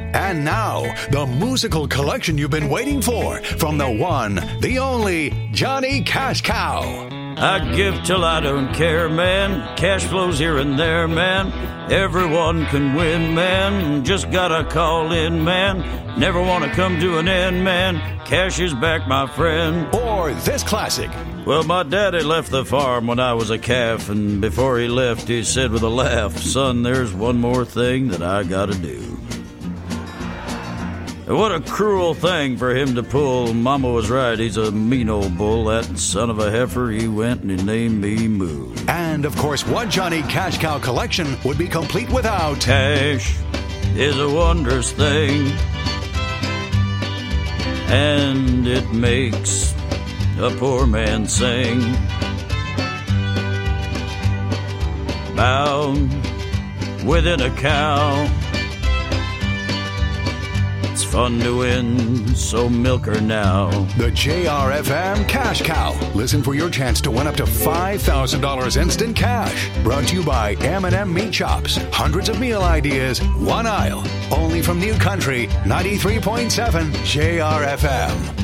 And now, the musical collection you've been waiting for from the one, the only Johnny Cash Cow. I give till I don't care, man. Cash flows here and there, man. Everyone can win, man. Just gotta call in, man. Never wanna come to an end, man. Cash is back, my friend. Or this classic. Well, my daddy left the farm when I was a calf, and before he left, he said with a laugh, son, there's one more thing that I gotta do. What a cruel thing for him to pull. Mama was right, he's a mean old bull. That son of a heifer, he went and he named me Moo. And, of course, what Johnny Cash Cow collection would be complete without... Cash is a wondrous thing, and it makes a poor man sing. Bound within a cow, it's fun to win, so milk her now. The JRFM Cash Cow. Listen for your chance to win up to $5,000 instant cash. Brought to you by M&M Meat Chops. Hundreds of meal ideas, one aisle. Only from New Country, 93.7 JRFM.